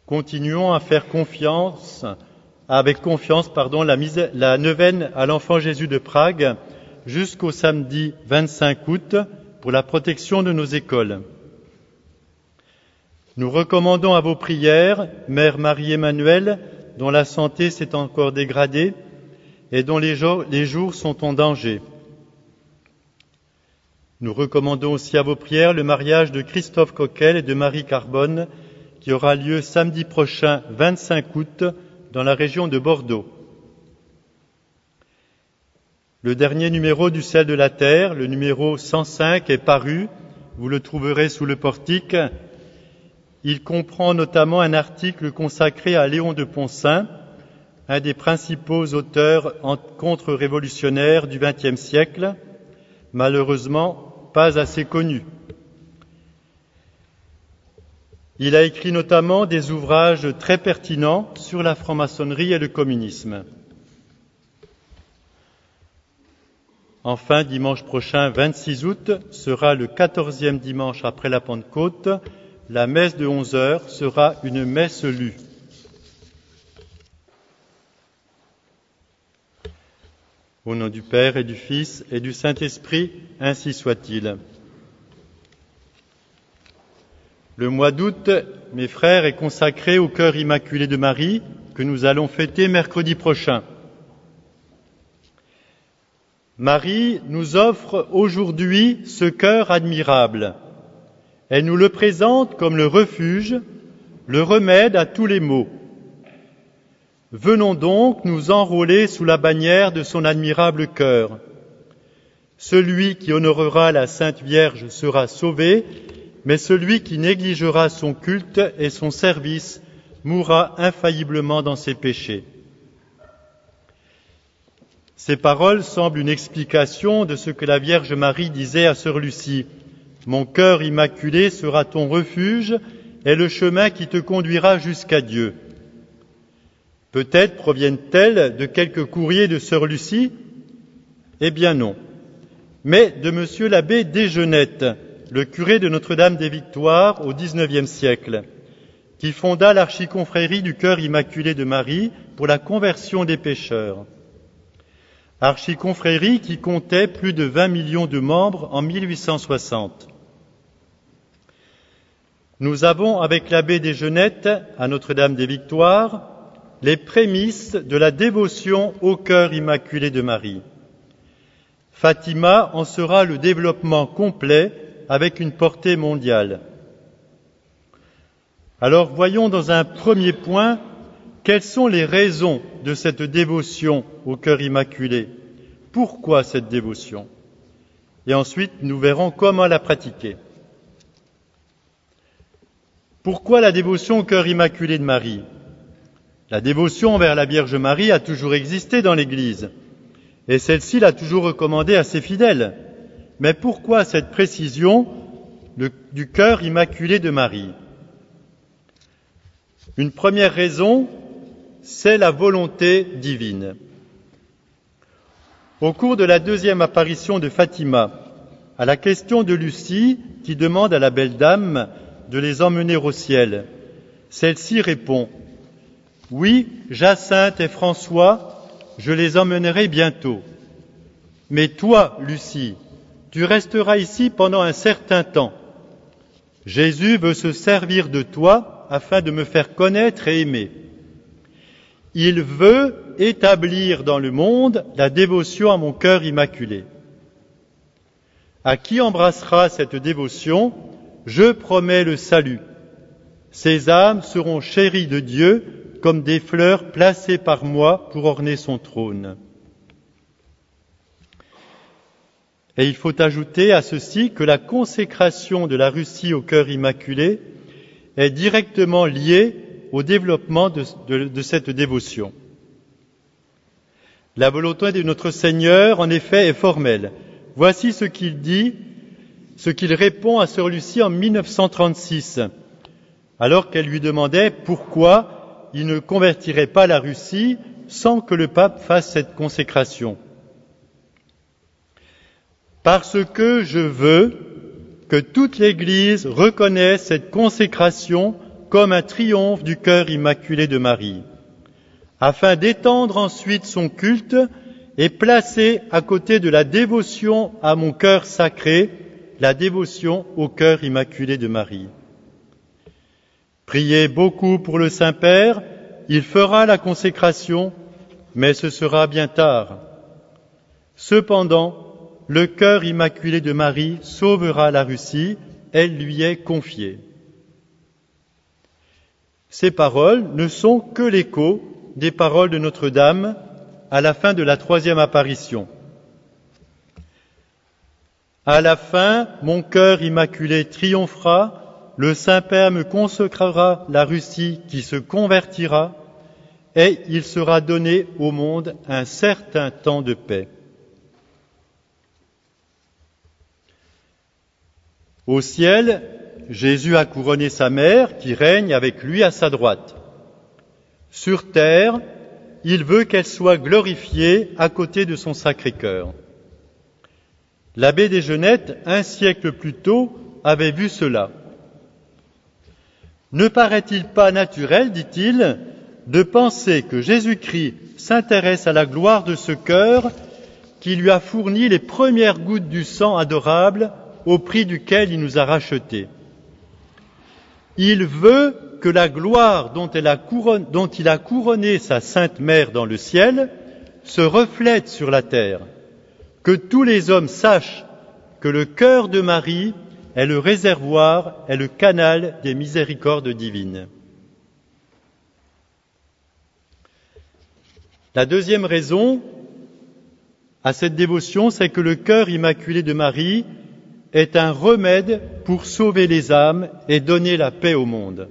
Continuons à faire avec confiance, la neuvaine à l'Enfant Jésus de Prague jusqu'au samedi 25 août pour la protection de nos écoles. Nous recommandons à vos prières Mère Marie-Emmanuelle, dont la santé s'est encore dégradée et dont les jours sont en danger. Nous recommandons aussi à vos prières le mariage de Christophe Coquel et de Marie Carbone, qui aura lieu samedi prochain 25 août dans la région de Bordeaux. Le dernier numéro du Ciel de la Terre, le numéro 105, est paru. Vous le trouverez sous le portique. Il comprend notamment un article consacré à Léon de Poncin, un des principaux auteurs contre-révolutionnaires du XXe siècle, malheureusement pas assez connu. Il a écrit notamment des ouvrages très pertinents sur la franc-maçonnerie et le communisme. Enfin, dimanche prochain, 26 août, sera le 14e dimanche après la Pentecôte. La messe de 11h sera une messe lue. Au nom du Père et du Fils et du Saint-Esprit, ainsi soit-il. Le mois d'août, mes frères, est consacré au cœur immaculé de Marie, que nous allons fêter mercredi prochain. Marie nous offre aujourd'hui ce cœur admirable. Elle nous le présente comme le refuge, le remède à tous les maux. Venons donc nous enrôler sous la bannière de son admirable cœur. Celui qui honorera la Sainte Vierge sera sauvé, mais celui qui négligera son culte et son service mourra infailliblement dans ses péchés. Ces paroles semblent une explication de ce que la Vierge Marie disait à sœur Lucie. « Mon cœur immaculé sera ton refuge et le chemin qui te conduira jusqu'à Dieu. » Peut-être proviennent-elles de quelques courriers de sœur Lucie ? Eh bien non, mais de monsieur l'abbé Desgenette, le curé de Notre-Dame des Victoires au XIXe siècle, qui fonda l'archiconfrérie du cœur immaculé de Marie pour la conversion des pécheurs. Archiconfrérie qui comptait plus de 20 millions de membres en 1860. Nous avons, avec l'abbé Desgenette, à Notre-Dame des Victoires, les prémices de la dévotion au cœur immaculé de Marie. Fatima en sera le développement complet avec une portée mondiale. Alors voyons dans un premier point quelles sont les raisons de cette dévotion au cœur immaculé. Pourquoi cette dévotion ? Et ensuite, nous verrons comment la pratiquer. Pourquoi la dévotion au cœur immaculé de Marie ? La dévotion envers la Vierge Marie a toujours existé dans l'Église, et celle-ci l'a toujours recommandée à ses fidèles. Mais pourquoi cette précision du cœur immaculé de Marie ? Une première raison, c'est la volonté divine. Au cours de la deuxième apparition de Fatima, à la question de Lucie, qui demande à la belle dame de les emmener au ciel, celle-ci répond « Oui, Jacinthe et François, je les emmènerai bientôt. Mais toi, Lucie, tu resteras ici pendant un certain temps. Jésus veut se servir de toi afin de me faire connaître et aimer. Il veut établir dans le monde la dévotion à mon cœur immaculé. À qui embrassera cette dévotion, je promets le salut. Ces âmes seront chéries de Dieu comme des fleurs placées par moi pour orner son trône. » Et il faut ajouter à ceci que la consécration de la Russie au cœur immaculé est directement liée au développement de cette dévotion. La volonté de notre Seigneur, en effet, est formelle. Voici ce qu'il dit, ce qu'il répond à sœur Lucie en 1936, alors qu'elle lui demandait pourquoi il ne convertirait pas la Russie sans que le pape fasse cette consécration. Parce que je veux que toute l'Église reconnaisse cette consécration comme un triomphe du cœur immaculé de Marie, afin d'étendre ensuite son culte et placer à côté de la dévotion à mon cœur sacré, la dévotion au cœur immaculé de Marie. Priez beaucoup pour le Saint-Père, il fera la consécration, mais ce sera bien tard. Cependant, le cœur immaculé de Marie sauvera la Russie, elle lui est confiée. Ces paroles ne sont que l'écho des paroles de Notre-Dame à la fin de la troisième apparition. À la fin, mon cœur immaculé triomphera, le Saint-Père me consacrera la Russie qui se convertira, et il sera donné au monde un certain temps de paix. Au ciel, Jésus a couronné sa mère qui règne avec lui à sa droite. Sur terre, il veut qu'elle soit glorifiée à côté de son Sacré-Cœur. L'abbé des Genettes, un siècle plus tôt, avait vu cela. Ne paraît-il pas naturel, dit-il, de penser que Jésus-Christ s'intéresse à la gloire de ce cœur qui lui a fourni les premières gouttes du sang adorable au prix duquel il nous a rachetés. Il veut que la gloire dont il a couronné sa Sainte Mère dans le ciel se reflète sur la terre, que tous les hommes sachent que le cœur de Marie est le réservoir, est le canal des miséricordes divines. La deuxième raison à cette dévotion, c'est que le cœur immaculé de Marie est un remède pour sauver les âmes et donner la paix au monde.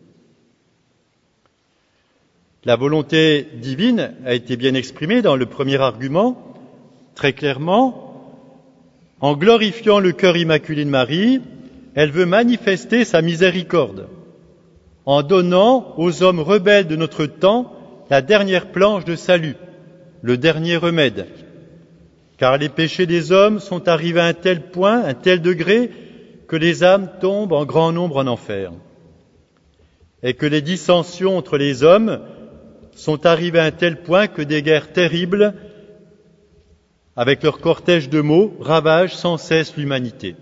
La volonté divine a été bien exprimée dans le premier argument, très clairement. En glorifiant le cœur immaculé de Marie, elle veut manifester sa miséricorde, en donnant aux hommes rebelles de notre temps la dernière planche de salut, le dernier remède. Car les péchés des hommes sont arrivés à un tel point, un tel degré, que les âmes tombent en grand nombre en enfer. Et que les dissensions entre les hommes sont arrivées à un tel point que des guerres terribles, avec leur cortège de maux, ravagent sans cesse l'humanité.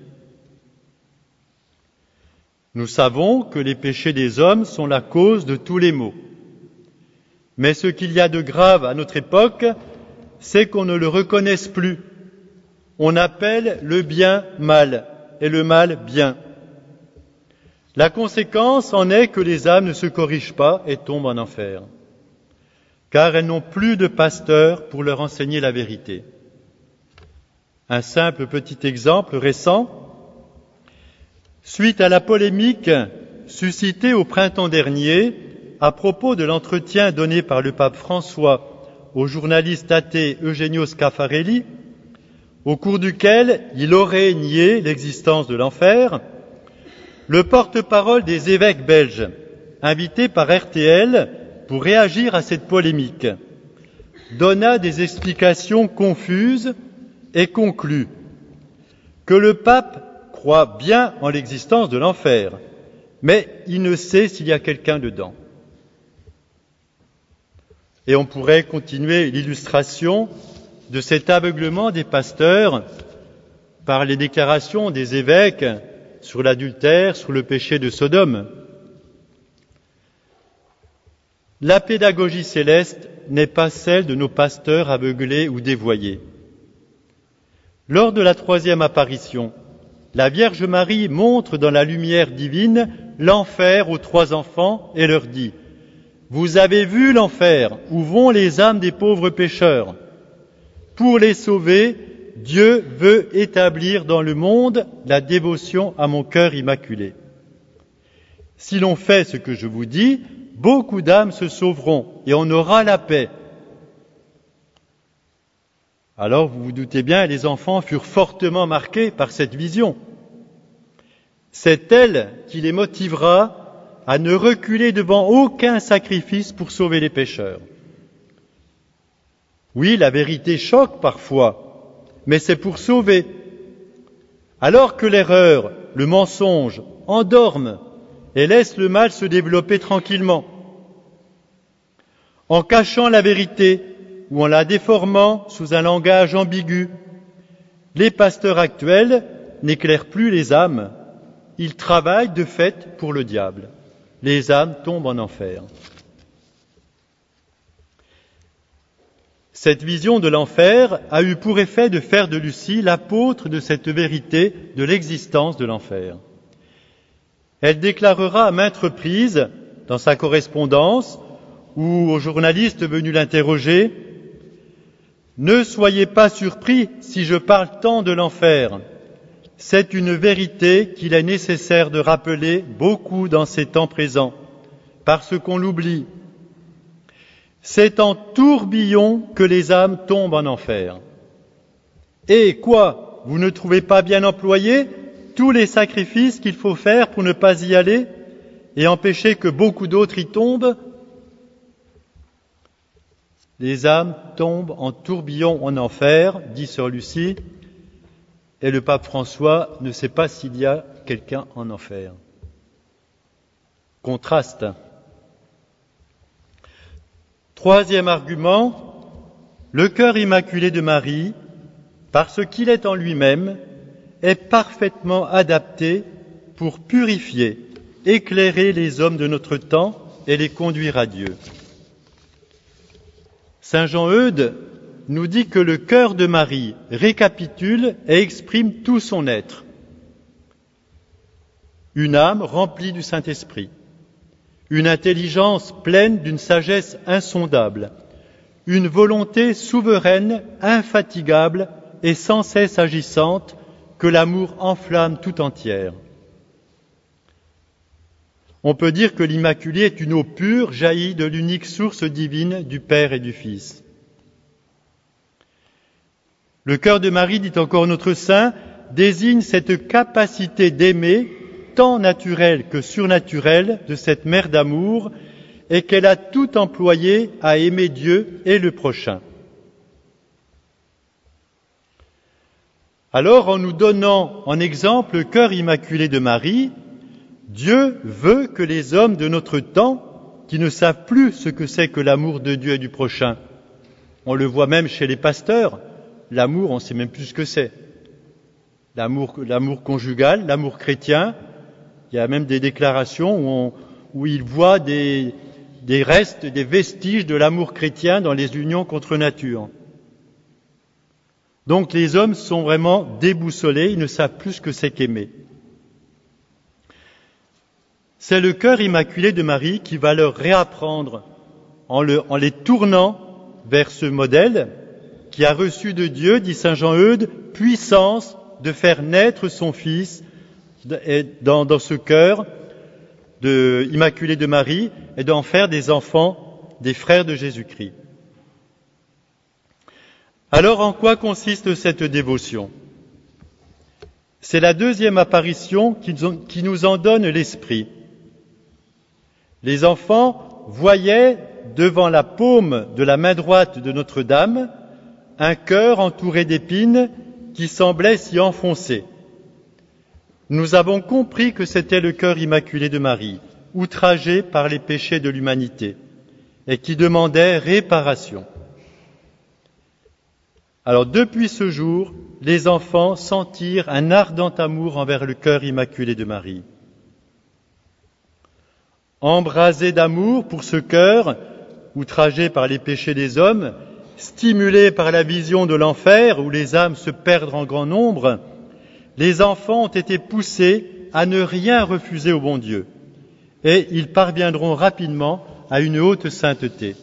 Nous savons que les péchés des hommes sont la cause de tous les maux. Mais ce qu'il y a de grave à notre époque, c'est qu'on ne le reconnaisse plus. On appelle le bien mal et le mal bien. La conséquence en est que les âmes ne se corrigent pas et tombent en enfer, car elles n'ont plus de pasteur pour leur enseigner la vérité. Un simple petit exemple récent. Suite à la polémique suscitée au printemps dernier à propos de l'entretien donné par le pape François au journaliste athée Eugenio Scaffarelli, au cours duquel il aurait nié l'existence de l'enfer, le porte-parole des évêques belges, invité par RTL pour réagir à cette polémique, donna des explications confuses et conclut que le pape croit bien en l'existence de l'enfer, mais il ne sait s'il y a quelqu'un dedans. Et on pourrait continuer l'illustration de cet aveuglement des pasteurs par les déclarations des évêques sur l'adultère, sur le péché de Sodome. La pédagogie céleste n'est pas celle de nos pasteurs aveuglés ou dévoyés. Lors de la troisième apparition, la Vierge Marie montre dans la lumière divine l'enfer aux trois enfants et leur dit « Vous avez vu l'enfer où vont les âmes des pauvres pécheurs. Pour les sauver, Dieu veut établir dans le monde la dévotion à mon cœur immaculé. Si l'on fait ce que je vous dis, beaucoup d'âmes se sauveront et on aura la paix. » Alors, vous vous doutez bien, les enfants furent fortement marqués par cette vision. C'est elle qui les motivera à ne reculer devant aucun sacrifice pour sauver les pécheurs. Oui, la vérité choque parfois, mais c'est pour sauver. Alors que l'erreur, le mensonge endorment et laissent le mal se développer tranquillement. En cachant la vérité ou en la déformant sous un langage ambigu, les pasteurs actuels n'éclairent plus les âmes, ils travaillent de fait pour le diable. Les âmes tombent en enfer. Cette vision de l'enfer a eu pour effet de faire de Lucie l'apôtre de cette vérité de l'existence de l'enfer. Elle déclarera à maintes reprises, dans sa correspondance ou aux journalistes venus l'interroger, « Ne soyez pas surpris si je parle tant de l'enfer. C'est une vérité qu'il est nécessaire de rappeler beaucoup dans ces temps présents, parce qu'on l'oublie. C'est en tourbillon que les âmes tombent en enfer. Et quoi, vous ne trouvez pas bien employés tous les sacrifices qu'il faut faire pour ne pas y aller et empêcher que beaucoup d'autres y tombent? Les âmes tombent en tourbillon en enfer, dit sœur Lucie, et le pape François ne sait pas s'il y a quelqu'un en enfer. Contraste. Troisième argument, le cœur immaculé de Marie, parce qu'il est en lui-même, est parfaitement adapté pour purifier, éclairer les hommes de notre temps et les conduire à Dieu. Saint Jean Eudes nous dit que le cœur de Marie récapitule et exprime tout son être. Une âme remplie du Saint-Esprit, une intelligence pleine d'une sagesse insondable, une volonté souveraine, infatigable et sans cesse agissante que l'amour enflamme tout entière. On peut dire que l'Immaculée est une eau pure jaillie de l'unique source divine du Père et du Fils. Le cœur de Marie, dit encore notre saint, désigne cette capacité d'aimer, tant naturelle que surnaturelle, de cette mère d'amour, et qu'elle a tout employé à aimer Dieu et le prochain. Alors, en nous donnant en exemple le cœur immaculé de Marie, Dieu veut que les hommes de notre temps, qui ne savent plus ce que c'est que l'amour de Dieu et du prochain, on le voit même chez les pasteurs, l'amour, on ne sait même plus ce que c'est. L'amour conjugal, l'amour chrétien, il y a même des déclarations où ils voient des restes, des vestiges de l'amour chrétien dans les unions contre nature. Donc les hommes sont vraiment déboussolés, ils ne savent plus ce que c'est qu'aimer. C'est le cœur immaculé de Marie qui va leur réapprendre, en les tournant vers ce modèle qui a reçu de Dieu, dit saint Jean Eudes, puissance de faire naître son Fils dans ce cœur immaculé de Marie et d'en faire des enfants, des frères de Jésus-Christ. Alors, en quoi consiste cette dévotion? C'est la deuxième apparition qui nous en donne l'esprit. Les enfants voyaient devant la paume de la main droite de Notre-Dame un cœur entouré d'épines qui semblait s'y enfoncer. Nous avons compris que c'était le cœur immaculé de Marie, outragé par les péchés de l'humanité, et qui demandait réparation. Alors, depuis ce jour, les enfants sentirent un ardent amour envers le cœur immaculé de Marie. Embrasés d'amour pour ce cœur, outragé par les péchés des hommes, stimulés par la vision de l'enfer où les âmes se perdent en grand nombre, les enfants ont été poussés à ne rien refuser au bon Dieu, et ils parviendront rapidement à une haute sainteté.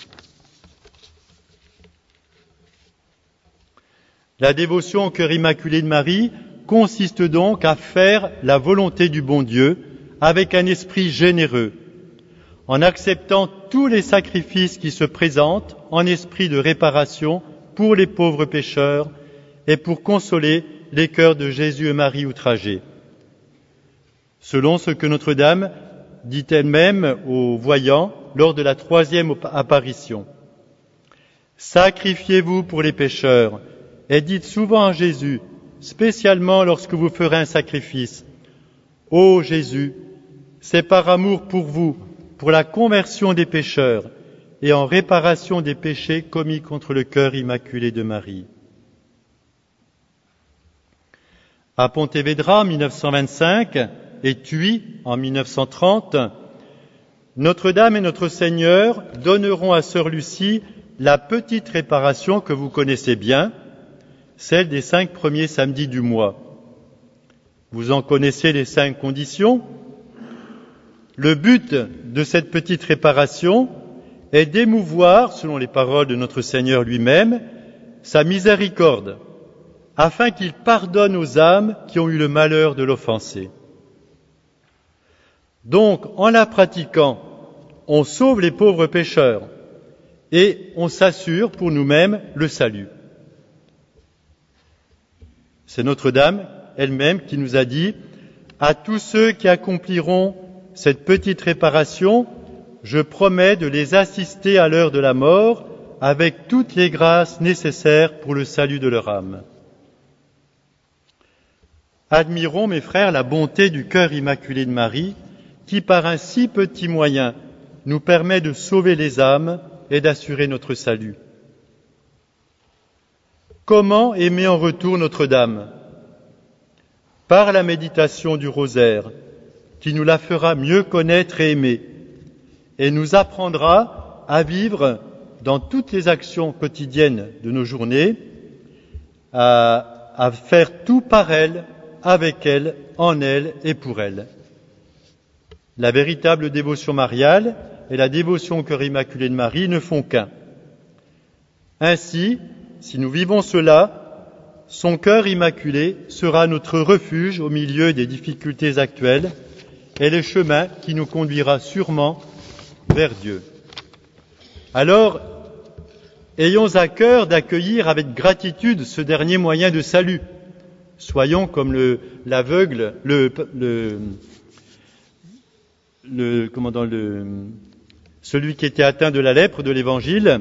La dévotion au cœur immaculé de Marie consiste donc à faire la volonté du bon Dieu avec un esprit généreux, en acceptant tous les sacrifices qui se présentent en esprit de réparation pour les pauvres pécheurs et pour consoler les cœurs de Jésus et Marie outragés. Selon ce que Notre-Dame dit elle-même aux voyants lors de la troisième apparition. « Sacrifiez-vous pour les pécheurs » et dites souvent à Jésus, spécialement lorsque vous ferez un sacrifice, « Ô Jésus, c'est par amour pour vous, pour la conversion des pécheurs et en réparation des péchés commis contre le cœur immaculé de Marie. À Pontevedra en 1925 et Tuy en 1930, Notre-Dame et Notre Seigneur donneront à Sœur Lucie la petite réparation que vous connaissez bien, celle des 5 premiers samedis du mois. Vous en connaissez les 5 conditions. Le but de cette petite réparation est d'émouvoir, selon les paroles de notre Seigneur lui-même, sa miséricorde, afin qu'il pardonne aux âmes qui ont eu le malheur de l'offenser. Donc, en la pratiquant, on sauve les pauvres pécheurs et on s'assure pour nous-mêmes le salut. C'est Notre-Dame elle-même qui nous a dit « À tous ceux qui accompliront cette petite réparation, je promets de les assister à l'heure de la mort avec toutes les grâces nécessaires pour le salut de leur âme. » Admirons, mes frères, la bonté du cœur immaculé de Marie, qui, par un si petit moyen, nous permet de sauver les âmes et d'assurer notre salut. Comment aimer en retour Notre-Dame ? Par la méditation du rosaire, qui nous la fera mieux connaître et aimer, et nous apprendra à vivre dans toutes les actions quotidiennes de nos journées, à faire tout par elle, avec elle, en elle et pour elle. La véritable dévotion mariale et la dévotion au cœur immaculé de Marie ne font qu'un. Ainsi, si nous vivons cela, son cœur immaculé sera notre refuge au milieu des difficultés actuelles et le chemin qui nous conduira sûrement vers Dieu. Alors, ayons à cœur d'accueillir avec gratitude ce dernier moyen de salut. Soyons comme l'aveugle, celui qui était atteint de la lèpre de l'Évangile.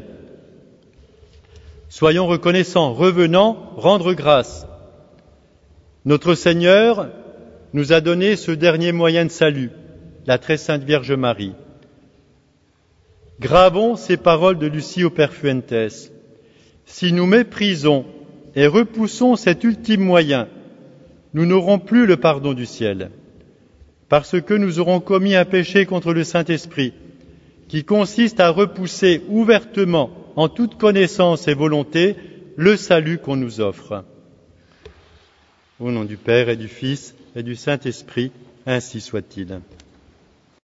Soyons reconnaissants, revenant rendre grâce. Notre Seigneur nous a donné ce dernier moyen de salut, la très sainte Vierge Marie. Gravons ces paroles de Lucie au Père Fuentes. Si nous méprisons et repoussons cet ultime moyen, nous n'aurons plus le pardon du ciel, parce que nous aurons commis un péché contre le Saint-Esprit, qui consiste à repousser ouvertement, en toute connaissance et volonté, le salut qu'on nous offre. Au nom du Père et du Fils et du Saint-Esprit, ainsi soit-il.